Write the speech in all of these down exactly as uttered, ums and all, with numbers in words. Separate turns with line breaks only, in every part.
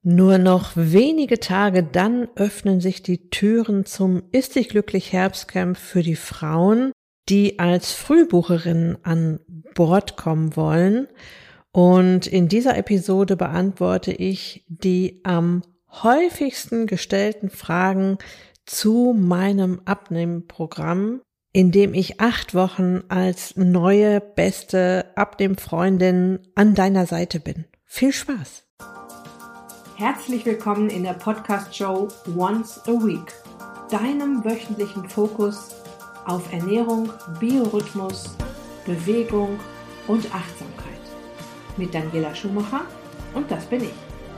Nur noch wenige Tage, dann öffnen sich die Türen zum Ist dich glücklich Herbstcamp für die Frauen, die als Frühbucherinnen an Bord kommen wollen. Und in dieser Episode beantworte ich die am häufigsten gestellten Fragen zu meinem Abnehmprogramm, in dem ich acht Wochen als neue, beste Abnehmfreundin an deiner Seite bin. Viel Spaß!
Herzlich willkommen in der Podcast-Show Once a Week, deinem wöchentlichen Fokus auf Ernährung, Biorhythmus, Bewegung und Achtsamkeit. Mit Daniela Schumacher und das bin ich.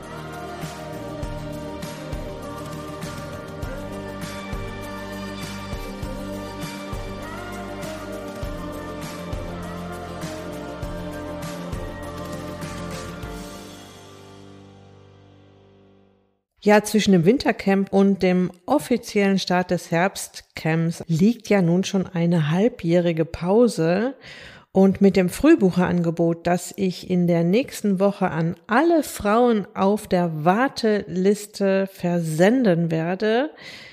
Ja, zwischen dem Wintercamp und dem offiziellen Start des Herbstcamps liegt ja nun schon eine halbjährige Pause. Und mit dem Frühbucherangebot, das ich in der nächsten Woche an alle Frauen auf der Warteliste versenden werde,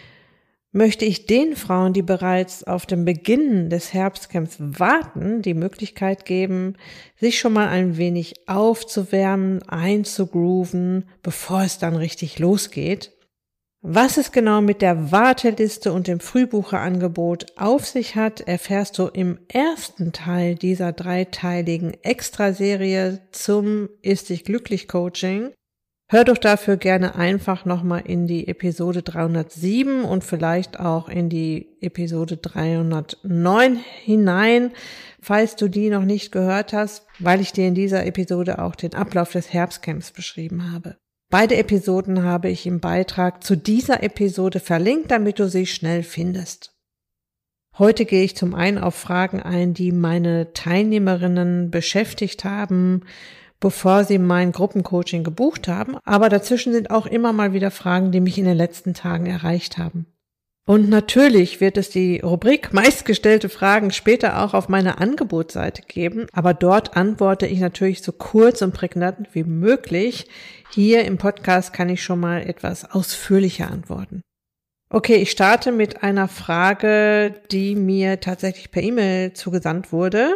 möchte ich den Frauen, die bereits auf dem Beginn des Herbstcamps warten, die Möglichkeit geben, sich schon mal ein wenig aufzuwärmen, einzugrooven, bevor es dann richtig losgeht. Was es genau mit der Warteliste und dem Frühbucherangebot auf sich hat, erfährst du im ersten Teil dieser dreiteiligen Extraserie zum Ist dich glücklich Coaching. Hör doch dafür gerne einfach nochmal in die Episode dreihundertsieben und vielleicht auch in die Episode dreihundertneun hinein, falls du die noch nicht gehört hast, weil ich dir in dieser Episode auch den Ablauf des Herbstcamps beschrieben habe. Beide Episoden habe ich im Beitrag zu dieser Episode verlinkt, damit du sie schnell findest. Heute gehe ich zum einen auf Fragen ein, die meine Teilnehmerinnen beschäftigt haben, bevor sie mein Gruppencoaching gebucht haben, aber dazwischen sind auch immer mal wieder Fragen, die mich in den letzten Tagen erreicht haben. Und natürlich wird es die Rubrik meistgestellte Fragen später auch auf meiner Angebotsseite geben, aber dort antworte ich natürlich so kurz und prägnant wie möglich. Hier im Podcast kann ich schon mal etwas ausführlicher antworten. Okay, ich starte mit einer Frage, die mir tatsächlich per E-Mail zugesandt wurde.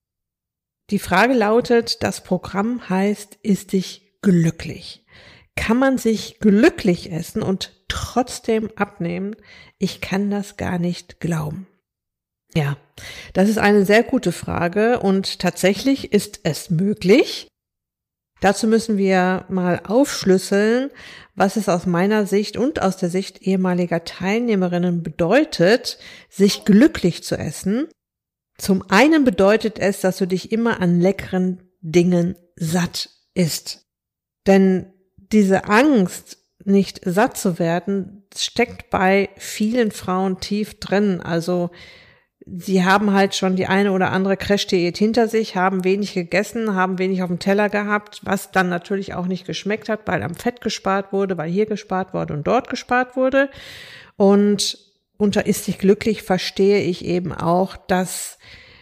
Die Frage lautet, das Programm heißt, ist dich glücklich? Kann man sich glücklich essen und trotzdem abnehmen? Ich kann das gar nicht glauben. Ja, das ist eine sehr gute Frage und tatsächlich ist es möglich. Dazu müssen wir mal aufschlüsseln, was es aus meiner Sicht und aus der Sicht ehemaliger Teilnehmerinnen bedeutet, sich glücklich zu essen. Zum einen bedeutet es, dass du dich immer an leckeren Dingen satt isst. Denn diese Angst, nicht satt zu werden, steckt bei vielen Frauen tief drin. Also sie haben halt schon die eine oder andere Crash-Diät hinter sich, haben wenig gegessen, haben wenig auf dem Teller gehabt, was dann natürlich auch nicht geschmeckt hat, weil am Fett gespart wurde, weil hier gespart wurde und dort gespart wurde. Und unter Ist dich glücklich verstehe ich eben auch, dass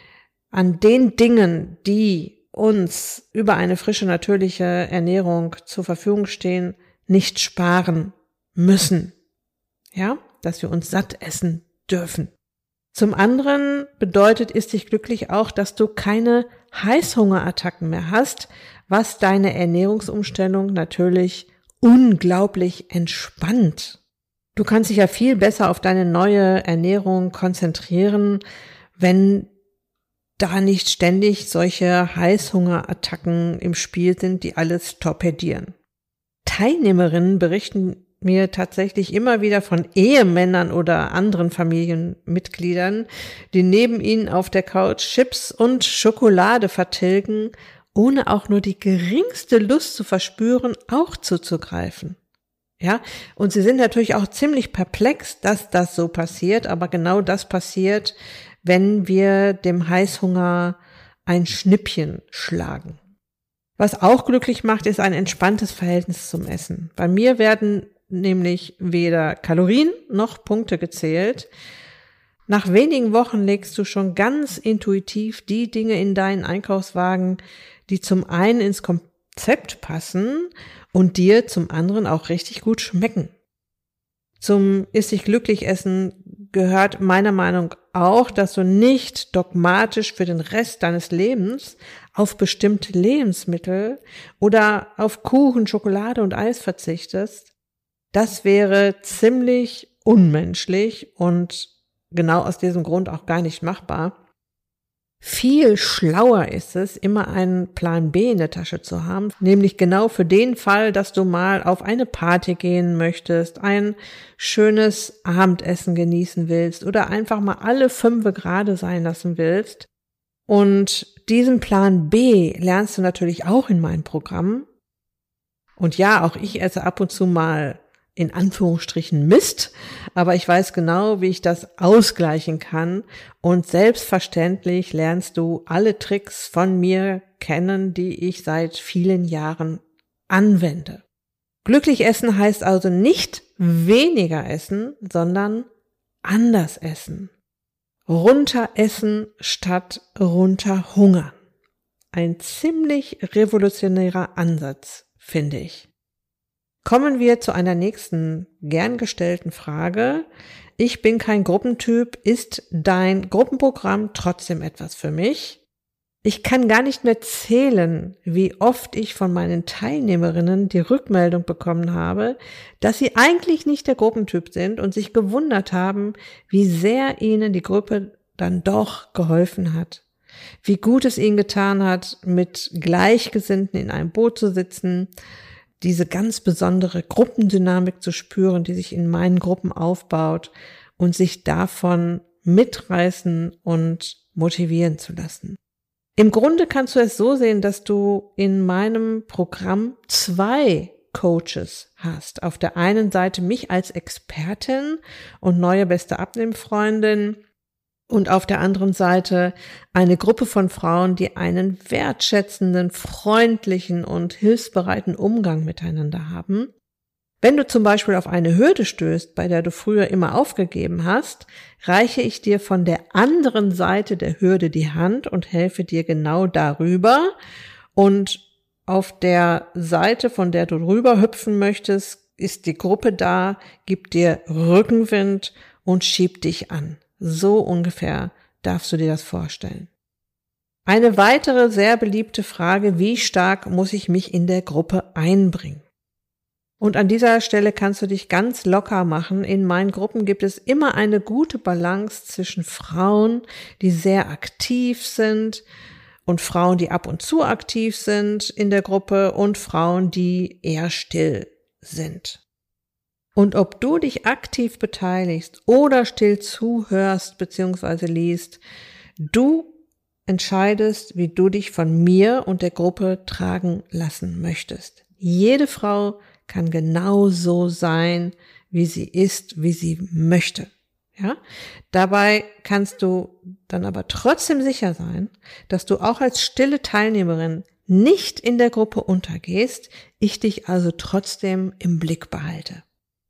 an den Dingen, die uns über eine frische, natürliche Ernährung zur Verfügung stehen, nicht sparen müssen. Ja, dass wir uns satt essen dürfen. Zum anderen bedeutet Ist dich glücklich auch, dass du keine Heißhungerattacken mehr hast, was deine Ernährungsumstellung natürlich unglaublich entspannt. Du kannst dich ja viel besser auf deine neue Ernährung konzentrieren, wenn da nicht ständig solche Heißhungerattacken im Spiel sind, die alles torpedieren. Teilnehmerinnen berichten mir tatsächlich immer wieder von Ehemännern oder anderen Familienmitgliedern, die neben ihnen auf der Couch Chips und Schokolade vertilgen, ohne auch nur die geringste Lust zu verspüren, auch zuzugreifen. Ja, und sie sind natürlich auch ziemlich perplex, dass das so passiert, aber genau das passiert, wenn wir dem Heißhunger ein Schnippchen schlagen. Was auch glücklich macht, ist ein entspanntes Verhältnis zum Essen. Bei mir werden nämlich weder Kalorien noch Punkte gezählt. Nach wenigen Wochen legst du schon ganz intuitiv die Dinge in deinen Einkaufswagen, die zum einen ins Rezept passen und dir zum anderen auch richtig gut schmecken. Zum Iss dich glücklich essen gehört meiner Meinung nach auch, dass du nicht dogmatisch für den Rest deines Lebens auf bestimmte Lebensmittel oder auf Kuchen, Schokolade und Eis verzichtest. Das wäre ziemlich unmenschlich und genau aus diesem Grund auch gar nicht machbar. Viel schlauer ist es, immer einen Plan B in der Tasche zu haben, nämlich genau für den Fall, dass du mal auf eine Party gehen möchtest, ein schönes Abendessen genießen willst oder einfach mal alle Fünfe gerade sein lassen willst. Und diesen Plan B lernst du natürlich auch in meinem Programm. Und ja, auch ich esse ab und zu mal in Anführungsstrichen Mist, aber ich weiß genau, wie ich das ausgleichen kann und selbstverständlich lernst du alle Tricks von mir kennen, die ich seit vielen Jahren anwende. Glücklich essen heißt also nicht weniger essen, sondern anders essen. Runter essen statt runter hungern. Ein ziemlich revolutionärer Ansatz, finde ich. Kommen wir zu einer nächsten gern gestellten Frage. Ich bin kein Gruppentyp. Ist dein Gruppenprogramm trotzdem etwas für mich? Ich kann gar nicht mehr zählen, wie oft ich von meinen Teilnehmerinnen die Rückmeldung bekommen habe, dass sie eigentlich nicht der Gruppentyp sind und sich gewundert haben, wie sehr ihnen die Gruppe dann doch geholfen hat. Wie gut es ihnen getan hat, mit Gleichgesinnten in einem Boot zu sitzen, diese ganz besondere Gruppendynamik zu spüren, die sich in meinen Gruppen aufbaut und sich davon mitreißen und motivieren zu lassen. Im Grunde kannst du es so sehen, dass du in meinem Programm zwei Coaches hast. Auf der einen Seite mich als Expertin und neue beste Abnehmfreundin und auf der anderen Seite eine Gruppe von Frauen, die einen wertschätzenden, freundlichen und hilfsbereiten Umgang miteinander haben. Wenn du zum Beispiel auf eine Hürde stößt, bei der du früher immer aufgegeben hast, reiche ich dir von der anderen Seite der Hürde die Hand und helfe dir genau darüber. Und auf der Seite, von der du rüber hüpfen möchtest, ist die Gruppe da, gibt dir Rückenwind und schiebt dich an. So ungefähr darfst du dir das vorstellen. Eine weitere sehr beliebte Frage: Wie stark muss ich mich in der Gruppe einbringen? Und an dieser Stelle kannst du dich ganz locker machen. In meinen Gruppen gibt es immer eine gute Balance zwischen Frauen, die sehr aktiv sind, und Frauen, die ab und zu aktiv sind in der Gruppe, und Frauen, die eher still sind. Und ob du dich aktiv beteiligst oder still zuhörst bzw. liest, du entscheidest, wie du dich von mir und der Gruppe tragen lassen möchtest. Jede Frau kann genau so sein, wie sie ist, wie sie möchte. Ja? Dabei kannst du dann aber trotzdem sicher sein, dass du auch als stille Teilnehmerin nicht in der Gruppe untergehst, ich dich also trotzdem im Blick behalte.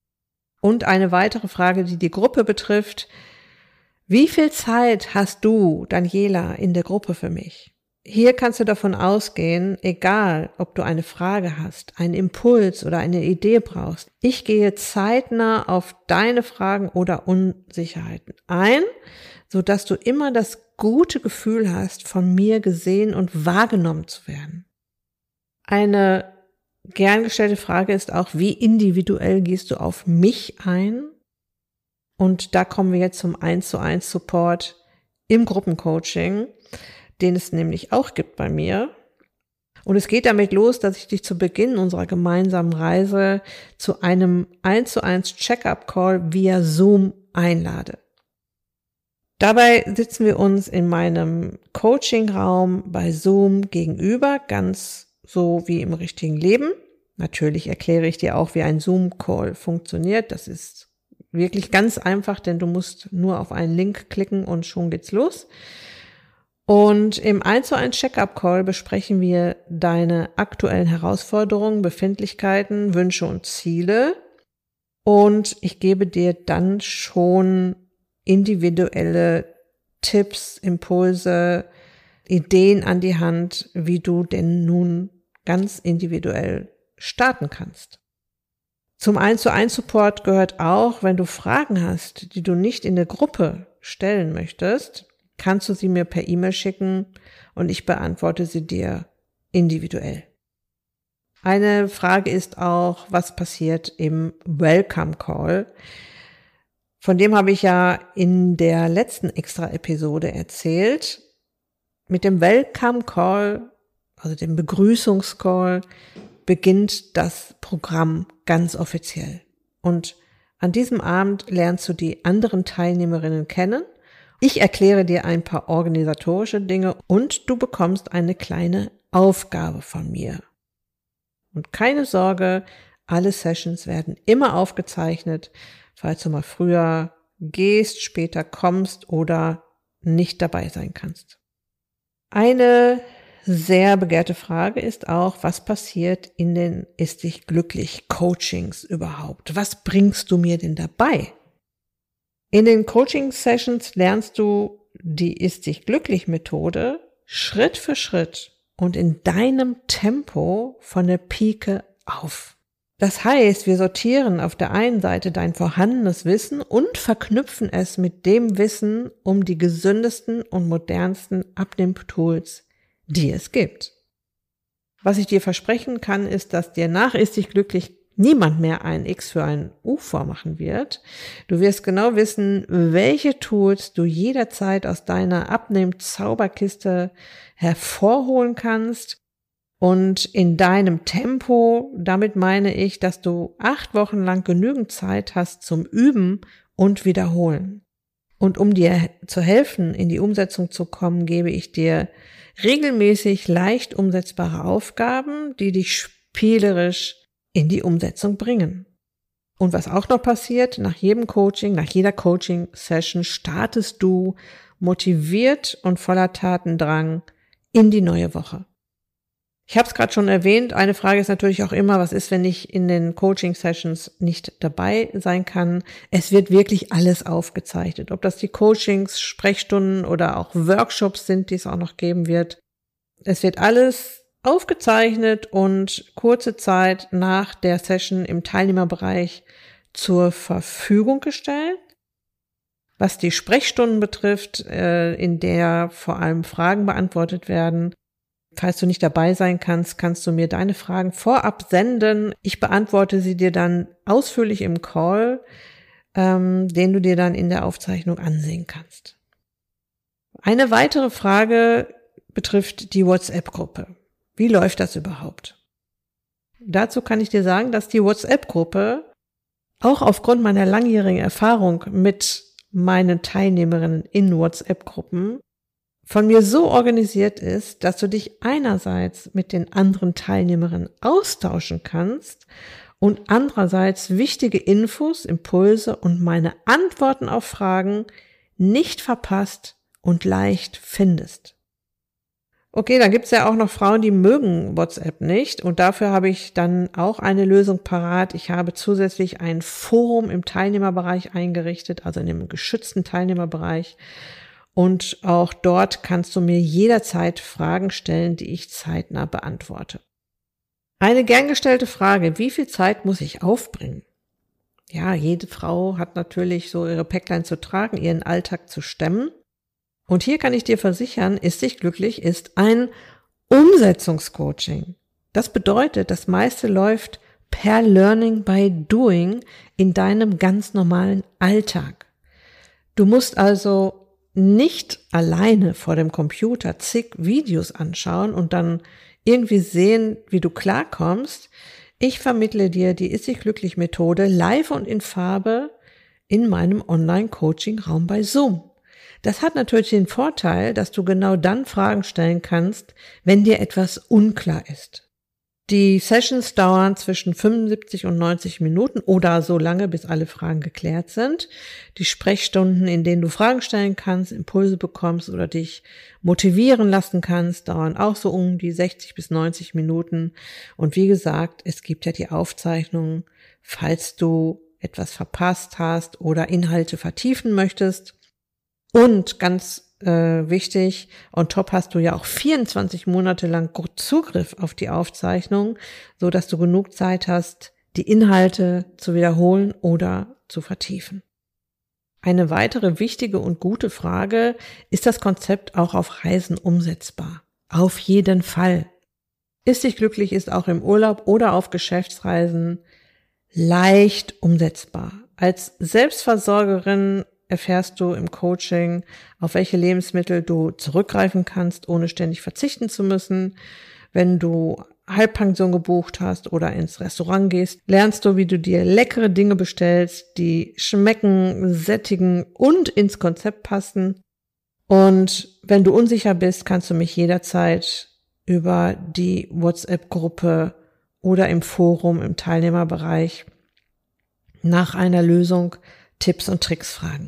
Und eine weitere Frage, die die Gruppe betrifft: Wie viel Zeit hast du, Daniela, in der Gruppe für mich? Hier kannst du davon ausgehen, egal ob du eine Frage hast, einen Impuls oder eine Idee brauchst, ich gehe zeitnah auf deine Fragen oder Unsicherheiten ein, sodass du immer das gute Gefühl hast, von mir gesehen und wahrgenommen zu werden. Eine gern gestellte Frage ist auch: Wie individuell gehst du auf mich ein? Und da kommen wir jetzt zum eins zu eins Support im Gruppencoaching, den es nämlich auch gibt bei mir. Und es geht damit los, dass ich dich zu Beginn unserer gemeinsamen Reise zu einem eins zu eins Check-up-Call via Zoom einlade. Dabei sitzen wir uns in meinem Coaching-Raum bei Zoom gegenüber, ganz so wie im richtigen Leben. Natürlich erkläre ich dir auch, wie ein Zoom-Call funktioniert. Das ist wirklich ganz einfach, denn du musst nur auf einen Link klicken und schon geht's los. Und im eins zu eins Check-up-Call besprechen wir deine aktuellen Herausforderungen, Befindlichkeiten, Wünsche und Ziele. Und ich gebe dir dann schon individuelle Tipps, Impulse, Ideen an die Hand, wie du denn nun ganz individuell starten kannst. Zum eins zu eins Support gehört auch, wenn du Fragen hast, die du nicht in der Gruppe stellen möchtest, kannst du sie mir per E-Mail schicken und ich beantworte sie dir individuell. Eine Frage ist auch, was passiert im Welcome Call? Von dem habe ich ja in der letzten Extra-Episode erzählt. Mit dem Welcome Call, also dem Begrüßungscall, beginnt das Programm ganz offiziell. Und an diesem Abend lernst du die anderen Teilnehmerinnen kennen. Ich erkläre dir ein paar organisatorische Dinge und du bekommst eine kleine Aufgabe von mir. Und keine Sorge, alle Sessions werden immer aufgezeichnet, falls du mal früher gehst, später kommst oder nicht dabei sein kannst. Eine sehr begehrte Frage ist auch, was passiert in den Ist dich glücklich Coachings überhaupt? Was bringst du mir denn dabei? In den Coaching-Sessions lernst du die Ist dich glücklich Methode Schritt für Schritt und in deinem Tempo von der Pike auf. Das heißt, wir sortieren auf der einen Seite dein vorhandenes Wissen und verknüpfen es mit dem Wissen um die gesündesten und modernsten Abnehmtools, die es gibt. Was ich dir versprechen kann, ist, dass dir nach Ist dich glücklich niemand mehr ein X für ein U vormachen wird. Du wirst genau wissen, welche Tools du jederzeit aus deiner Abnehm-Zauberkiste hervorholen kannst und in deinem Tempo. Damit meine ich, dass du acht Wochen lang genügend Zeit hast zum Üben und Wiederholen. Und um dir zu helfen, in die Umsetzung zu kommen, gebe ich dir regelmäßig leicht umsetzbare Aufgaben, die dich spielerisch in die Umsetzung bringen. Und was auch noch passiert, nach jedem Coaching, nach jeder Coaching-Session startest du motiviert und voller Tatendrang in die neue Woche. Ich habe es gerade schon erwähnt, eine Frage ist natürlich auch immer, was ist, wenn ich in den Coaching-Sessions nicht dabei sein kann? Es wird wirklich alles aufgezeichnet, ob das die Coachings, Sprechstunden oder auch Workshops sind, die es auch noch geben wird. Es wird alles aufgezeichnet und kurze Zeit nach der Session im Teilnehmerbereich zur Verfügung gestellt. Was die Sprechstunden betrifft, in der vor allem Fragen beantwortet werden. Falls du nicht dabei sein kannst, kannst du mir deine Fragen vorab senden. Ich beantworte sie dir dann ausführlich im Call, den du dir dann in der Aufzeichnung ansehen kannst. Eine weitere Frage betrifft die WhatsApp-Gruppe. Wie läuft das überhaupt? Dazu kann ich dir sagen, dass die WhatsApp-Gruppe auch aufgrund meiner langjährigen Erfahrung mit meinen Teilnehmerinnen in WhatsApp-Gruppen von mir so organisiert ist, dass du dich einerseits mit den anderen Teilnehmerinnen austauschen kannst und andererseits wichtige Infos, Impulse und meine Antworten auf Fragen nicht verpasst und leicht findest. Okay, dann gibt's ja auch noch Frauen, die mögen WhatsApp nicht und dafür habe ich dann auch eine Lösung parat. Ich habe zusätzlich ein Forum im Teilnehmerbereich eingerichtet, also in dem geschützten Teilnehmerbereich, und auch dort kannst du mir jederzeit Fragen stellen, die ich zeitnah beantworte. Eine gern gestellte Frage: Wie viel Zeit muss ich aufbringen? Ja, jede Frau hat natürlich so ihre Päcklein zu tragen, ihren Alltag zu stemmen. Und hier kann ich dir versichern, Ist dich glücklich ist ein Umsetzungscoaching. Das bedeutet, das meiste läuft per Learning by Doing in deinem ganz normalen Alltag. Du musst also nicht alleine vor dem Computer zig Videos anschauen und dann irgendwie sehen, wie du klarkommst. Ich vermittle dir die Ist dich glücklich Methode live und in Farbe in meinem Online-Coaching-Raum bei Zoom. Das hat natürlich den Vorteil, dass du genau dann Fragen stellen kannst, wenn dir etwas unklar ist. Die Sessions dauern zwischen fünfundsiebzig und neunzig Minuten oder so lange, bis alle Fragen geklärt sind. Die Sprechstunden, in denen du Fragen stellen kannst, Impulse bekommst oder dich motivieren lassen kannst, dauern auch so um die sechzig bis neunzig Minuten. Und wie gesagt, es gibt ja die Aufzeichnungen, falls du etwas verpasst hast oder Inhalte vertiefen möchtest. Und ganz äh, wichtig. On top hast du ja auch vierundzwanzig Monate lang Zugriff auf die Aufzeichnung, so dass du genug Zeit hast, die Inhalte zu wiederholen oder zu vertiefen. Eine weitere wichtige und gute Frage: Ist das Konzept auch auf Reisen umsetzbar? Auf jeden Fall. Ist dich glücklich ist auch im Urlaub oder auf Geschäftsreisen leicht umsetzbar. Als Selbstversorgerin erfährst du im Coaching, auf welche Lebensmittel du zurückgreifen kannst, ohne ständig verzichten zu müssen. Wenn du Halbpension gebucht hast oder ins Restaurant gehst, lernst du, wie du dir leckere Dinge bestellst, die schmecken, sättigen und ins Konzept passen. Und wenn du unsicher bist, kannst du mich jederzeit über die WhatsApp-Gruppe oder im Forum im Teilnehmerbereich nach einer Lösung, Tipps und Tricks fragen.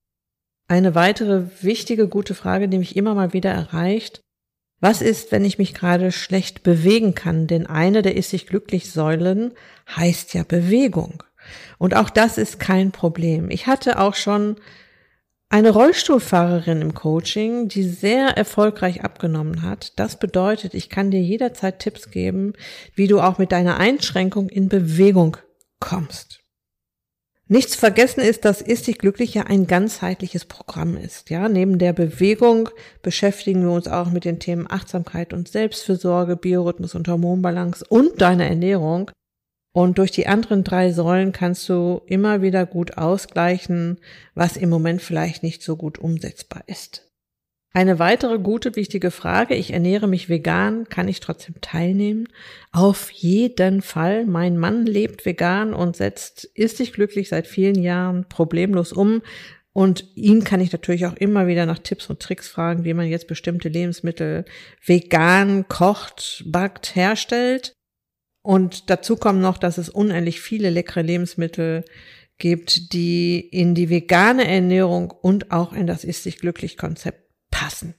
Eine weitere wichtige, gute Frage, die mich immer mal wieder erreicht: Was ist, wenn ich mich gerade schlecht bewegen kann? Denn eine der Ist dich glücklich Säulen heißt ja Bewegung. Und auch das ist kein Problem. Ich hatte auch schon eine Rollstuhlfahrerin im Coaching, die sehr erfolgreich abgenommen hat. Das bedeutet, ich kann dir jederzeit Tipps geben, wie du auch mit deiner Einschränkung in Bewegung kommst. Nicht zu vergessen ist, dass Ist dich glücklich ja ein ganzheitliches Programm ist. Ja, neben der Bewegung beschäftigen wir uns auch mit den Themen Achtsamkeit und Selbstfürsorge, Biorhythmus und Hormonbalance und deine Ernährung. Und durch die anderen drei Säulen kannst du immer wieder gut ausgleichen, was im Moment vielleicht nicht so gut umsetzbar ist. Eine weitere gute, wichtige Frage: Ich ernähre mich vegan, kann ich trotzdem teilnehmen? Auf jeden Fall. Mein Mann lebt vegan und setzt Ist dich glücklich seit vielen Jahren problemlos um. Und ihn kann ich natürlich auch immer wieder nach Tipps und Tricks fragen, wie man jetzt bestimmte Lebensmittel vegan kocht, backt, herstellt. Und dazu kommt noch, dass es unendlich viele leckere Lebensmittel gibt, die in die vegane Ernährung und auch in das Ist dich glücklich Konzept passen.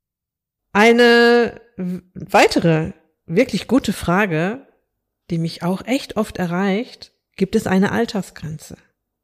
Eine weitere wirklich gute Frage, die mich auch echt oft erreicht: Gibt es eine Altersgrenze?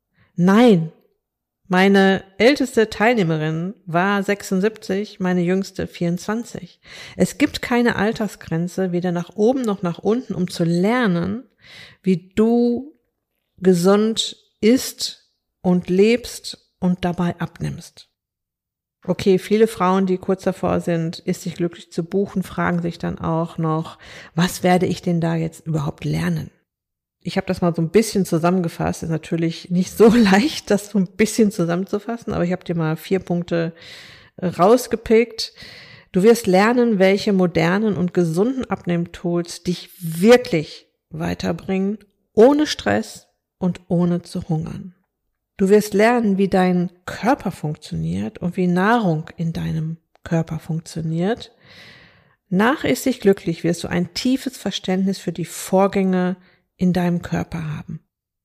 Nein. Meine älteste Teilnehmerin war sechsundsiebzig, meine jüngste vierundzwanzig. Es gibt keine Altersgrenze, weder nach oben noch nach unten, um zu lernen, wie du gesund isst und lebst und dabei abnimmst. Okay, viele Frauen, die kurz davor sind, Ist dich glücklich zu buchen, fragen sich dann auch noch: Was werde ich denn da jetzt überhaupt lernen? Ich habe das mal so ein bisschen zusammengefasst. Ist natürlich nicht so leicht, das so ein bisschen zusammenzufassen, aber ich habe dir mal vier Punkte rausgepickt. Du wirst lernen, welche modernen und gesunden Abnehmtools dich wirklich weiterbringen, ohne Stress und ohne zu hungern. Du wirst lernen, wie dein Körper funktioniert und wie Nahrung in deinem Körper funktioniert. Nach Ist dich glücklich wirst du ein tiefes Verständnis für die Vorgänge in deinem Körper haben.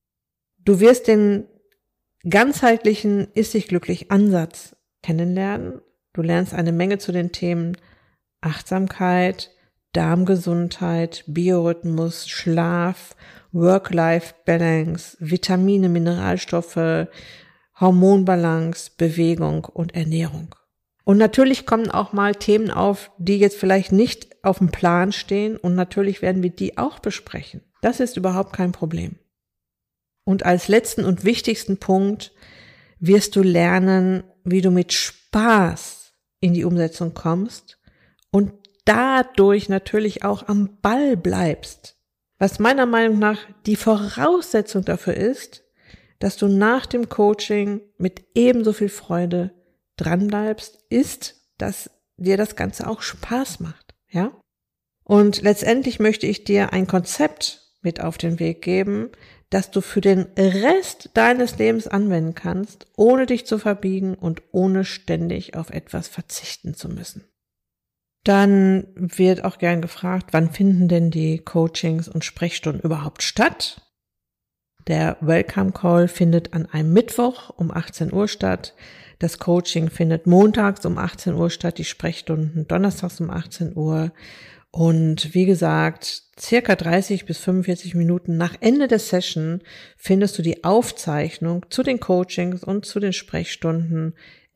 Du wirst den ganzheitlichen Ist dich glücklich Ansatz kennenlernen. Du lernst eine Menge zu den Themen Achtsamkeit, Darmgesundheit, Biorhythmus, Schlaf, Work-Life-Balance, Vitamine, Mineralstoffe, Hormonbalance, Bewegung und Ernährung. Und natürlich kommen auch mal Themen auf, die jetzt vielleicht nicht auf dem Plan stehen, und natürlich werden wir die auch besprechen. Das ist überhaupt kein Problem. Und als letzten und wichtigsten Punkt wirst du lernen, wie du mit Spaß in die Umsetzung kommst und dadurch natürlich auch am Ball bleibst. Was meiner Meinung nach die Voraussetzung dafür ist, dass du nach dem Coaching mit ebenso viel Freude dranbleibst, ist, dass dir das Ganze auch Spaß macht, ja? Und letztendlich möchte ich dir ein Konzept mit auf den Weg geben, das du für den Rest deines Lebens anwenden kannst, ohne dich zu verbiegen und ohne ständig auf etwas verzichten zu müssen. Dann wird auch gern gefragt, wann finden denn die Coachings und Sprechstunden überhaupt statt? Der Welcome Call findet an einem Mittwoch um achtzehn Uhr statt. Das Coaching findet montags um achtzehn Uhr statt, die Sprechstunden donnerstags um achtzehn Uhr. Und wie gesagt, circa dreißig bis fünfundvierzig Minuten nach Ende der Session findest du die Aufzeichnung zu den Coachings und zu den Sprechstunden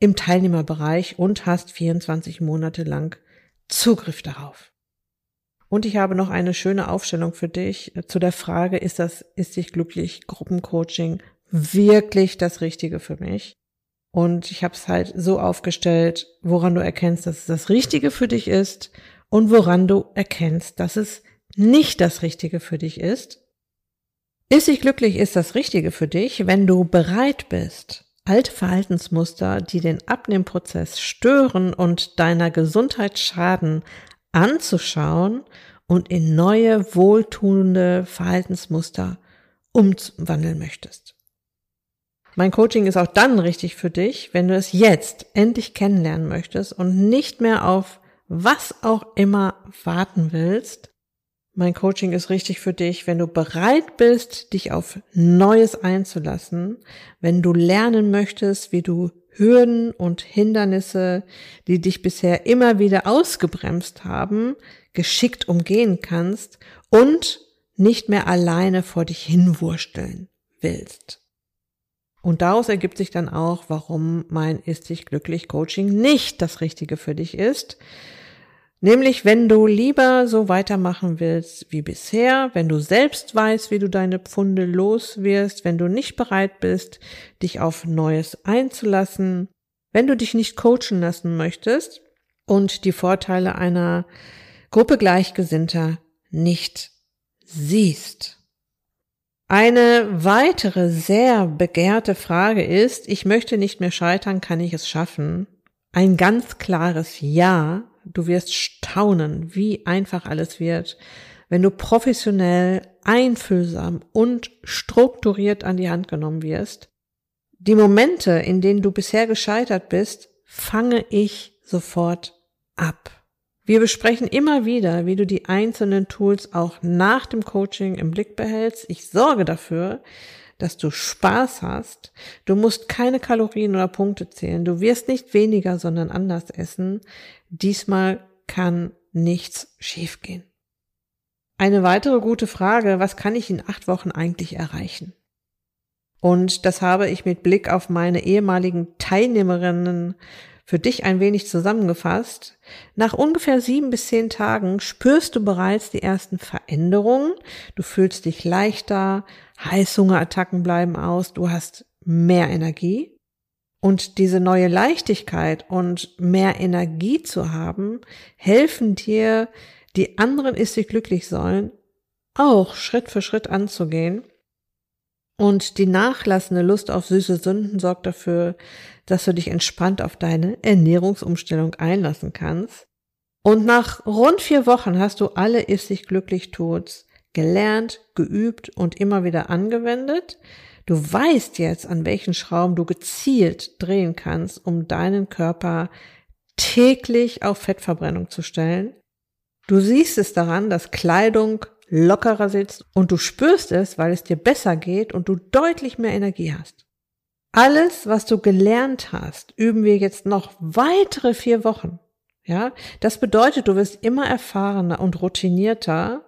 im Teilnehmerbereich und hast vierundzwanzig Monate lang Zugriff darauf. Und ich habe noch eine schöne Aufstellung für dich zu der Frage, ist das Ist dich glücklich Gruppencoaching wirklich das Richtige für mich? Und ich habe es halt so aufgestellt, woran du erkennst, dass es das Richtige für dich ist und woran du erkennst, dass es nicht das Richtige für dich ist. Ist dich glücklich ist das Richtige für dich, wenn du bereit bist, alte Verhaltensmuster, die den Abnehmprozess stören und deiner Gesundheit schaden, anzuschauen und in neue, wohltuende Verhaltensmuster umwandeln möchtest. Mein Coaching ist auch dann richtig für dich, wenn du es jetzt endlich kennenlernen möchtest und nicht mehr auf was auch immer warten willst. Mein Coaching ist richtig für dich, wenn du bereit bist, dich auf Neues einzulassen, wenn du lernen möchtest, wie du Hürden und Hindernisse, die dich bisher immer wieder ausgebremst haben, geschickt umgehen kannst und nicht mehr alleine vor dich hinwursteln willst. Und daraus ergibt sich dann auch, warum mein Ist dich glücklich Coaching nicht das Richtige für dich ist. Nämlich, wenn du lieber so weitermachen willst wie bisher, wenn du selbst weißt, wie du deine Pfunde los wirst, wenn du nicht bereit bist, dich auf Neues einzulassen, wenn du dich nicht coachen lassen möchtest und die Vorteile einer Gruppe Gleichgesinnter nicht siehst. Eine weitere sehr begehrte Frage ist, ich möchte nicht mehr scheitern, kann ich es schaffen? Ein ganz klares Ja. Du wirst staunen, wie einfach alles wird, wenn du professionell, einfühlsam und strukturiert an die Hand genommen wirst. Die Momente, in denen du bisher gescheitert bist, fange ich sofort ab. Wir besprechen immer wieder, wie du die einzelnen Tools auch nach dem Coaching im Blick behältst. Ich sorge dafür, dass du Spaß hast. Du musst keine Kalorien oder Punkte zählen. Du wirst nicht weniger, sondern anders essen. Diesmal kann nichts schiefgehen. Eine weitere gute Frage, was kann ich in acht Wochen eigentlich erreichen? Und das habe ich mit Blick auf meine ehemaligen Teilnehmerinnen für dich ein wenig zusammengefasst. Nach ungefähr sieben bis zehn Tagen spürst du bereits die ersten Veränderungen. Du fühlst dich leichter, Heißhungerattacken bleiben aus, du hast mehr Energie. Und diese neue Leichtigkeit und mehr Energie zu haben, helfen dir, die anderen Ist dich glücklich sollen, auch Schritt für Schritt anzugehen. Und die nachlassende Lust auf süße Sünden sorgt dafür, dass du dich entspannt auf deine Ernährungsumstellung einlassen kannst. Und nach rund vier Wochen hast du alle Ist dich glücklich Tools gelernt, geübt und immer wieder angewendet. Du weißt jetzt, an welchen Schrauben du gezielt drehen kannst, um deinen Körper täglich auf Fettverbrennung zu stellen. Du siehst es daran, dass Kleidung lockerer sitzt und du spürst es, weil es dir besser geht und du deutlich mehr Energie hast. Alles, was du gelernt hast, üben wir jetzt noch weitere vier Wochen. Ja, das bedeutet, du wirst immer erfahrener und routinierter.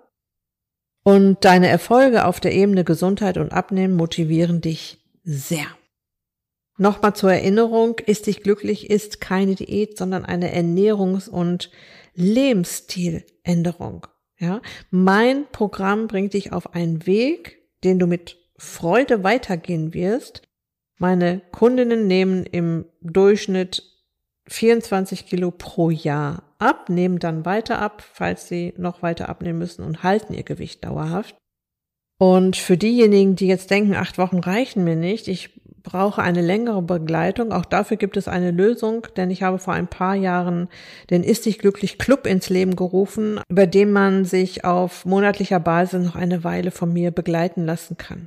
Und deine Erfolge auf der Ebene Gesundheit und Abnehmen motivieren dich sehr. Nochmal zur Erinnerung, Ist dich glücklich ist keine Diät, sondern eine Ernährungs- und Lebensstiländerung. Ja, mein Programm bringt dich auf einen Weg, den du mit Freude weitergehen wirst. Meine Kundinnen nehmen im Durchschnitt vierundzwanzig Kilo pro Jahr ab, nehmen dann weiter ab, falls sie noch weiter abnehmen müssen und halten ihr Gewicht dauerhaft. Und für diejenigen, die jetzt denken, acht Wochen reichen mir nicht, ich brauche eine längere Begleitung, auch dafür gibt es eine Lösung, denn ich habe vor ein paar Jahren den Ist dich glücklich Club ins Leben gerufen, über den man sich auf monatlicher Basis noch eine Weile von mir begleiten lassen kann.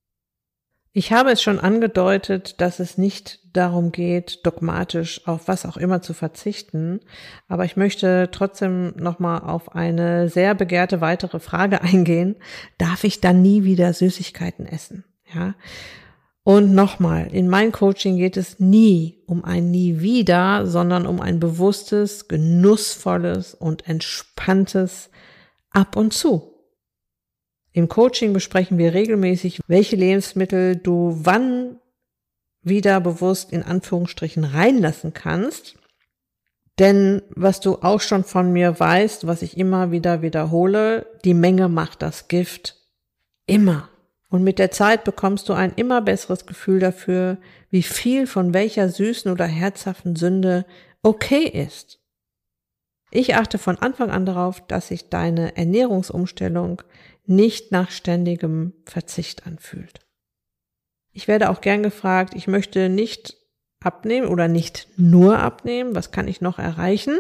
Ich habe es schon angedeutet, dass es nicht darum geht, dogmatisch auf was auch immer zu verzichten, aber ich möchte trotzdem nochmal auf eine sehr begehrte weitere Frage eingehen. Darf ich dann nie wieder Süßigkeiten essen? Ja. Und nochmal, in meinem Coaching geht es nie um ein Nie wieder, sondern um ein bewusstes, genussvolles und entspanntes Ab und zu. Im Coaching besprechen wir regelmäßig, welche Lebensmittel du wann wieder bewusst in Anführungsstrichen reinlassen kannst. Denn was du auch schon von mir weißt, was ich immer wieder wiederhole, die Menge macht das Gift. Immer. Und mit der Zeit bekommst du ein immer besseres Gefühl dafür, wie viel von welcher süßen oder herzhaften Sünde okay ist. Ich achte von Anfang an darauf, dass sich deine Ernährungsumstellung nicht nach ständigem Verzicht anfühlt. Ich werde auch gern gefragt, ich möchte nicht abnehmen oder nicht nur abnehmen, was kann ich noch erreichen?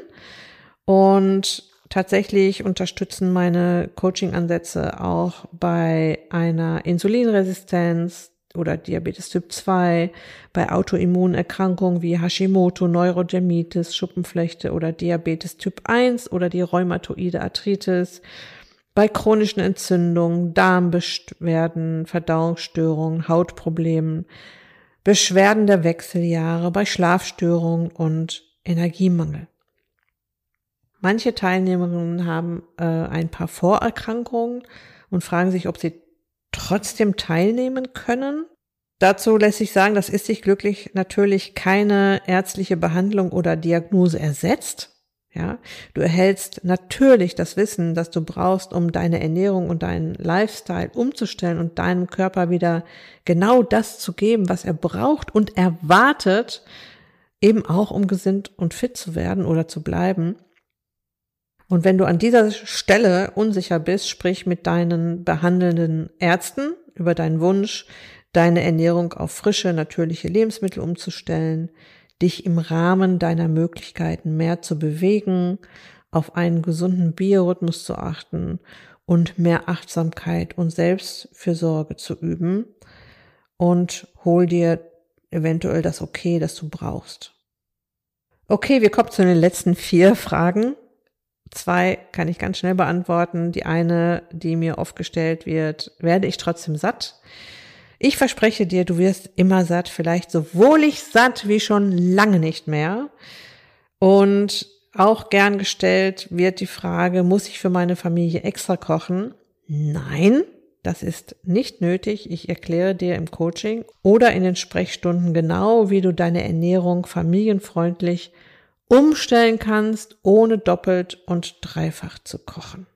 Und tatsächlich unterstützen meine Coaching-Ansätze auch bei einer Insulinresistenz oder Diabetes Typ zwei, bei Autoimmunerkrankungen wie Hashimoto, Neurodermitis, Schuppenflechte oder Diabetes Typ eins oder die rheumatoide Arthritis, bei chronischen Entzündungen, Darmbeschwerden, Verdauungsstörungen, Hautproblemen, Beschwerden der Wechseljahre, bei Schlafstörungen und Energiemangel. Manche Teilnehmerinnen haben äh, ein paar Vorerkrankungen und fragen sich, ob sie trotzdem teilnehmen können. Dazu lässt sich sagen, dass Ist dich glücklich natürlich keine ärztliche Behandlung oder Diagnose ersetzt. Ja, du erhältst natürlich das Wissen, das du brauchst, um deine Ernährung und deinen Lifestyle umzustellen und deinem Körper wieder genau das zu geben, was er braucht und erwartet, eben auch um gesund und fit zu werden oder zu bleiben. Und wenn du an dieser Stelle unsicher bist, sprich mit deinen behandelnden Ärzten über deinen Wunsch, deine Ernährung auf frische, natürliche Lebensmittel umzustellen, dich im Rahmen deiner Möglichkeiten mehr zu bewegen, auf einen gesunden Biorhythmus zu achten und mehr Achtsamkeit und Selbstfürsorge zu üben und hol dir eventuell das Okay, das du brauchst. Okay, wir kommen zu den letzten vier Fragen. Zwei kann ich ganz schnell beantworten. Die eine, die mir oft gestellt wird, werde ich trotzdem satt? Ich verspreche dir, du wirst immer satt, vielleicht so wohlig satt wie schon lange nicht mehr. Und auch gern gestellt wird die Frage, muss ich für meine Familie extra kochen? Nein, das ist nicht nötig. Ich erkläre dir im Coaching oder in den Sprechstunden genau, wie du deine Ernährung familienfreundlich umstellen kannst, ohne doppelt und dreifach zu kochen.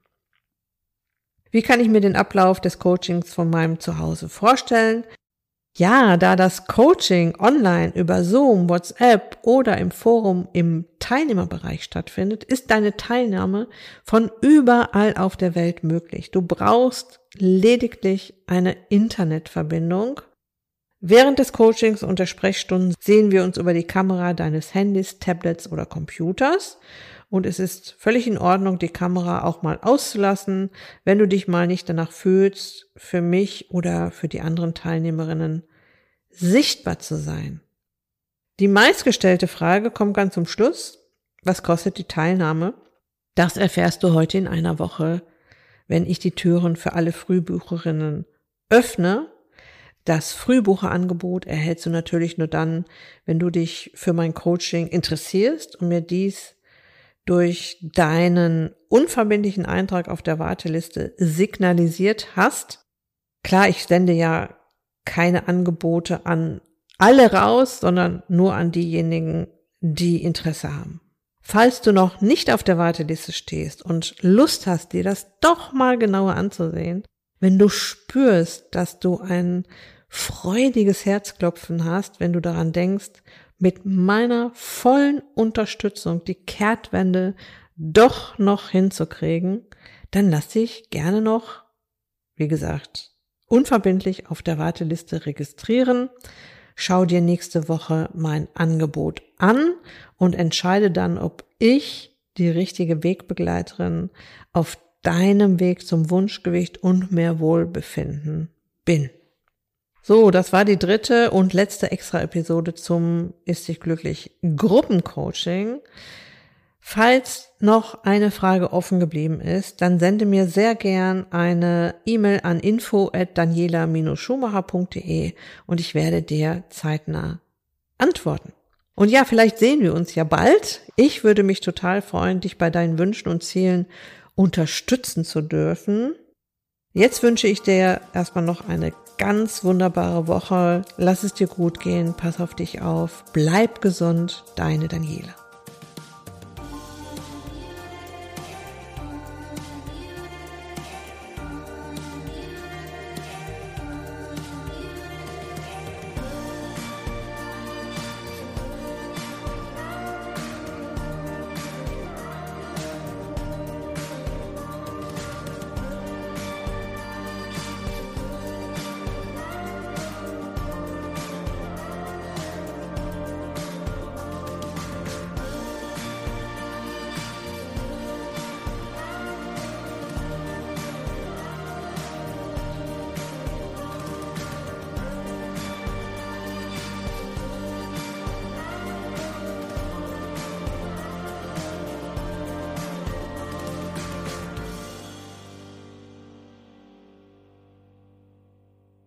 Wie kann ich mir den Ablauf des Coachings von meinem Zuhause vorstellen? Ja, da das Coaching online über Zoom, WhatsApp oder im Forum im Teilnehmerbereich stattfindet, ist deine Teilnahme von überall auf der Welt möglich. Du brauchst lediglich eine Internetverbindung. Während des Coachings und der Sprechstunden sehen wir uns über die Kamera deines Handys, Tablets oder Computers. Und es ist völlig in Ordnung, die Kamera auch mal auszulassen, wenn du dich mal nicht danach fühlst, für mich oder für die anderen Teilnehmerinnen sichtbar zu sein. Die meistgestellte Frage kommt ganz zum Schluss. Was kostet die Teilnahme? Das erfährst du heute in einer Woche, wenn ich die Türen für alle Frühbucherinnen öffne. Das Frühbucherangebot erhältst du natürlich nur dann, wenn du dich für mein Coaching interessierst und mir dies durch deinen unverbindlichen Eintrag auf der Warteliste signalisiert hast. Klar, ich sende ja keine Angebote an alle raus, sondern nur an diejenigen, die Interesse haben. Falls du noch nicht auf der Warteliste stehst und Lust hast, dir das doch mal genauer anzusehen, wenn du spürst, dass du ein freudiges Herzklopfen hast, wenn du daran denkst, mit meiner vollen Unterstützung die Kehrtwende doch noch hinzukriegen, dann lass dich gerne noch, wie gesagt, unverbindlich auf der Warteliste registrieren. Schau dir nächste Woche mein Angebot an und entscheide dann, ob ich die richtige Wegbegleiterin auf deinem Weg zum Wunschgewicht und mehr Wohlbefinden bin. So, das war die dritte und letzte Extra-Episode zum Ist dich glücklich Gruppencoaching. Falls noch eine Frage offen geblieben ist, dann sende mir sehr gern eine E-Mail an info at daniela dash schumacher punkt de und ich werde dir zeitnah antworten. Und ja, vielleicht sehen wir uns ja bald. Ich würde mich total freuen, dich bei deinen Wünschen und Zielen unterstützen zu dürfen. Jetzt wünsche ich dir erstmal noch eine ganz wunderbare Woche. Lass es dir gut gehen. Pass auf dich auf. Bleib gesund. Deine Daniela.